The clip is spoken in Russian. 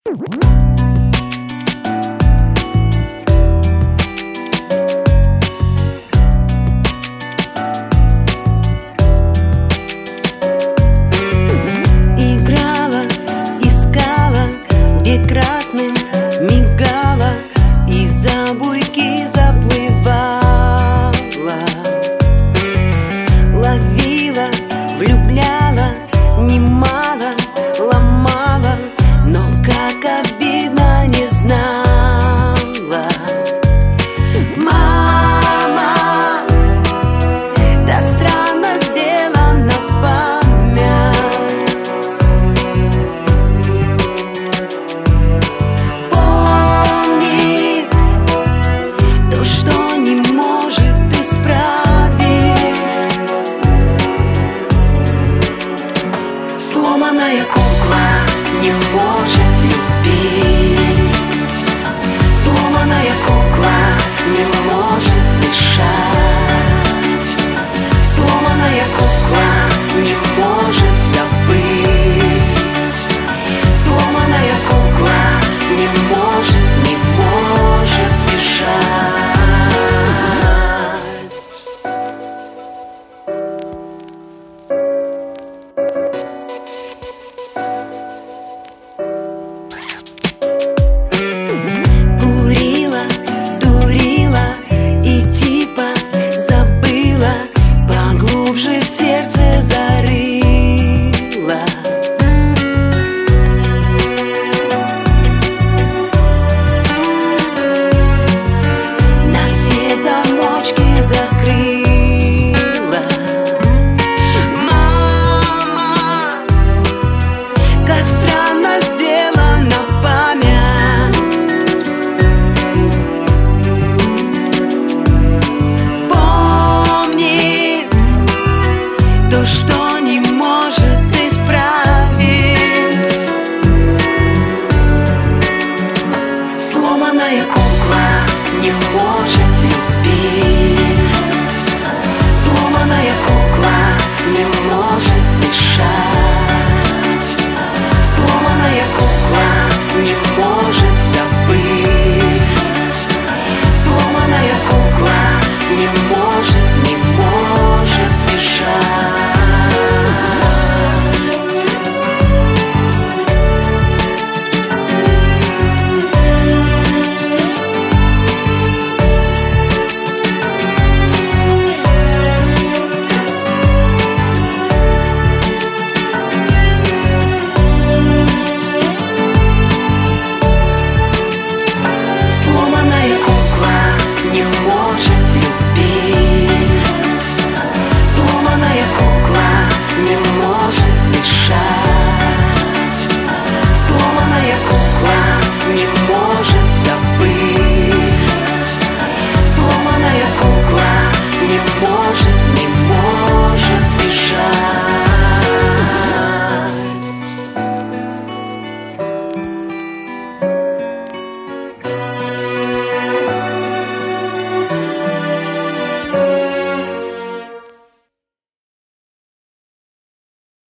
Играла, искала, где красным мигала, и за буйки заплывала. Ловила, влюбляла, немало ломала, но как обидно не знала. Мама, так странно сделана память. Помнит то, что не может исправить. Сломанная кукла не может любить. Сломанная кукла не может дышать. Сломанная кукла не может забыть. Сломанная кукла не